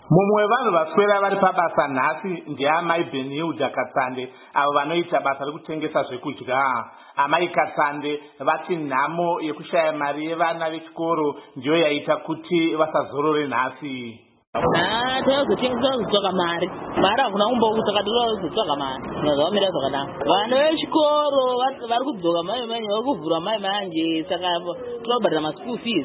Mumwe vanhu vaswera vari pabasa nhasi ndiamai Benilda Katsande avo vanoita basa rekutengesa zvekudya. Amai Katsande vati nhamo yekushaya mari yevana vechikoro ndiyo yaita kuti vasazorore nhasi. Tozotengesa kutsvaka mari hakuna kumboutsvaka tozotsvaka mari zvamira zvakanaka. Vana vechikoro vari kudzoka mai vari kuvhura mai manje saka tinobhadhara maschool fees.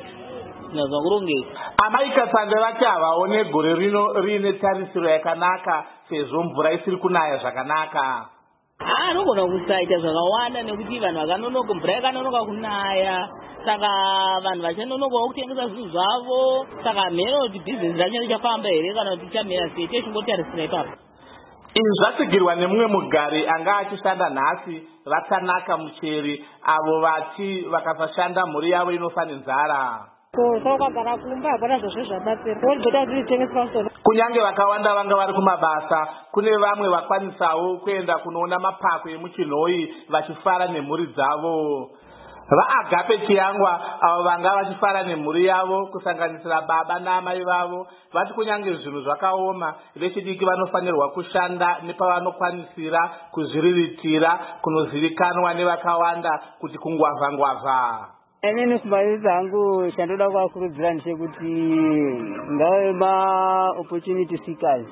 Amai Katsande vati havaone gore rino riine tarisiro yakanaka sezvo mvura isiri kunaya zvakanaka. Anogona kusaita zvakawanda nekuti vanhu vakanonoka mvura yakanonoka kunaya saka vanhu vachanonokawo kutengesa zvinhu zvavo saka mhero kuti bhizinesi racho richafamba here kana kuti tichamira sei techingotarisira ipapo. Izvi zvatsigirwa nemumwe mugari anga achishanda nhasi vatanaka Mucheri avo vati vakasashanda mhuri yavo inofa nenzara. Kunyange vakawanda vanga vari kumabasa, kune vamwe vakwanisawo kuenda kunoona mapako emuchinhoi vachifara nemhuri dzavo. VaAgape Chiyangwa avo vanga vachifara nemhuri yavo kusanganisira baba naamai vavo vati kunyange zvinhu zvakaoma vechidiki vanofanirwa kushanda nepavanokwanisira kuzviriritira kunozivikanwa nevakawanda kuti kungwavha-ngwavha. Inini kumbari dzangu chandoda kuvakurudzira ndechekuti ngave ma-opportunity seekers.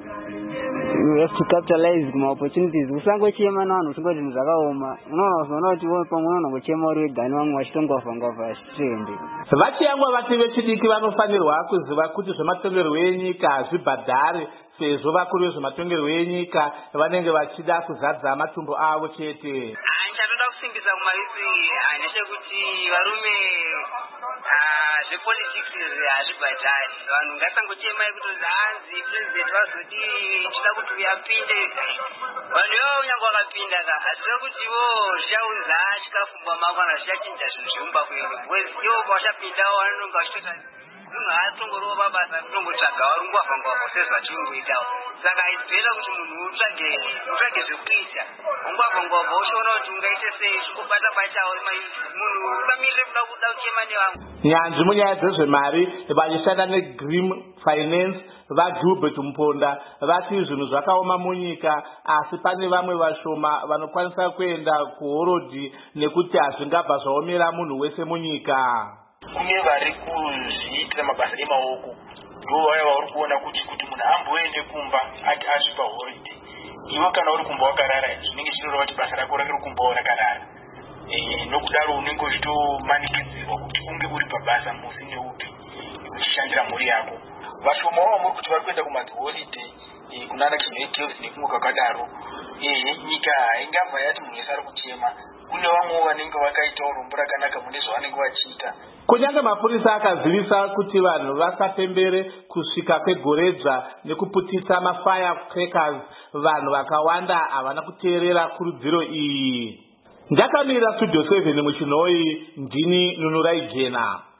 You have to capitalize kuma-opportunities. Usangochema navanhu uchingoti zvinhu zvakaoma. Unoona kuti pamwe unongochema uri wega nevamwe vachitongwavha-ngwavha zvichiende. VaChiyangwa vati vechidiki vanofanirwa kuziva kuti zvematongerwo enyika hazvibhadhare sezvo vakuru vezvematongerwo enyika vanenge vachida kuzadza matumbu avo chete. Chandinoda kusimbisa kumarisi ndechekuti varume zvepolitics hazvibhadhari. Vanhu ngasangochemai kuti hanzi president vazoti chida kuti uyapinde. Vanhu ivavo unyange vakapinda ka hazvida kuti ivo zvichaunza chikafu mumba kana zvichachinja zvinhu zvemumba kwenyu. Because ivo pavachapindawo vanonga vachitota munhu haatongorowo pabasa kutongotsvaga vari ngwavha-ngwavha sezvachirikuitawo. Saka haizibvera kuti munhu utsvage zvekuita. Ungwavha-ngwavha uchiona kuti ungaite sei zvekubata pachawo munhu ukamirire kuda kuchema nevamwe. Nyanzvi munyaya dzezvemari vachishanda neGrim Finance vaGilbert Mponda vati zvinhu zvakaoma munyika asi pane vamwe vashoma vanokwanisa kuenda kuhorodhi nekuti hazvingabva zvaomera munhu wese munyika. Kune vari kuzviitira mabasa emaoko ndivo vaya vari kuona kuti munhu amboende kumba ati asvipa holiday. Iwe kana uri kumba wakarara zvinenge zvinoreva kuti basa rako riri kumbawo rakarara. Nokudaro unenge uchitomanikidzirwa kuti unge uri pabasa musi neupi uchishandira mhuri yako. Vashomawo vamuri kuti vari kuenda kumaholiday kunana Kinectels nekumwe kwakadaro. Nyika haingabva yati munhu wese ari kuchema. Kune vamwewo vanenge vakaitawo rombo rakanaka mune zvavanenge vachiita. Kunyange mapurisa akazivisa kuti vanhu vasapembere kusvika kwegoredzva nekuputisa mafirecrackers, vanhu vakawanda havana kuteerera kurudziro iyi. Ndakamira Studio 7 muchinhoi, ndini Nunurai Jena.